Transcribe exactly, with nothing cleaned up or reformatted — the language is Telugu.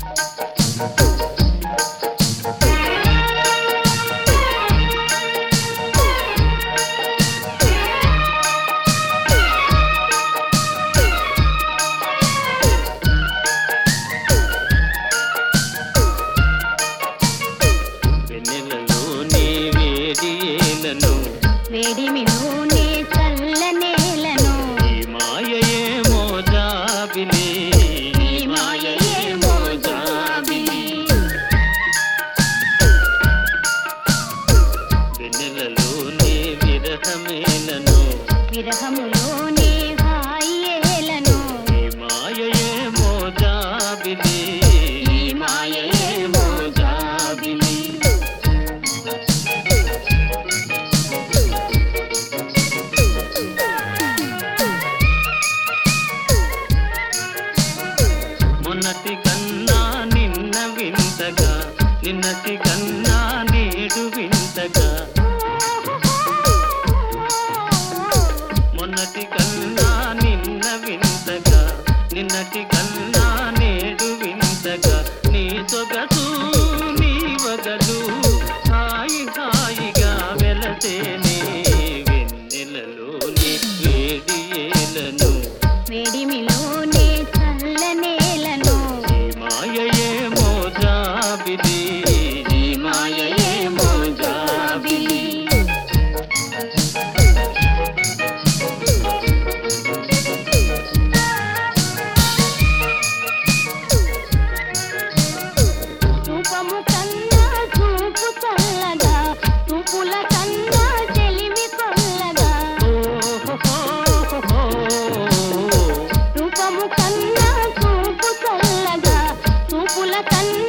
వేడిమిలోనే చల్లనేలను ఈ మాయయేమో జాబిలి ఈ మాయయేమో జాబిలి వెన్నెలలోనే విరహమేలను విరహములోనే హాయేలను ఈ మాయయేమో జాబిలి ఈ మాయయేమో జాబిలి మొన్నటి కన్నా నిన్న వింతగా నిన్నటి కన్నా నేడు వింతగా మొన్నటి కన్నా నిన్న వింతగా నిన్నటి కన్నా నేడు వింతగా నీ సొగసు నీ వగలు హాయి హాయిగా వెలసేనే వెన్నెలలోని వేడి ఏలను వేడిమిలోనే చల్లనేలను ఈ మాయయేమో జాబిలి ఈ మాయయేమో జాబిలి రూపము కన్నా చూపు చల్లగా చూపుల కన్నా చెలిమి కొల్లగా ఓహోహోహో. రూపము కన్నా చూపు చల్లగా చూపుల కన్నా